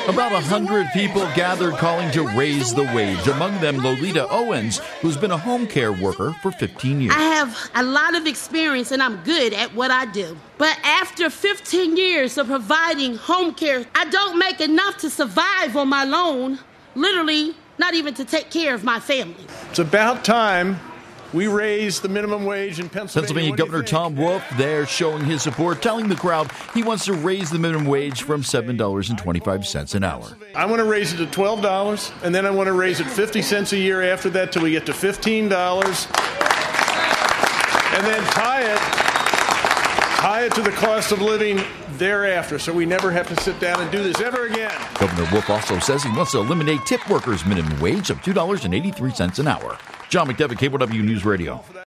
About 100 people gathered calling to raise the wage. Among them, Lolita Owens, who's been a home care worker for 15 years. I have a lot of experience and I'm good at what I do. But after 15 years of providing home care, I don't make enough to survive on my loan. Literally, not even to take care of my family. It's about time we raise the minimum wage in Pennsylvania. Governor Tom Wolf there showing his support, telling the crowd he wants to raise the minimum wage from $7.25 an hour. I want to raise it to $12, and then I want to raise it 50 cents a year after that till we get to $15, and then tie it to the cost of living thereafter, so we never have to sit down and do this ever again. Governor Wolf also says he wants to eliminate tip workers' minimum wage of $2.83 an hour. John McDevitt, KBOW News Radio.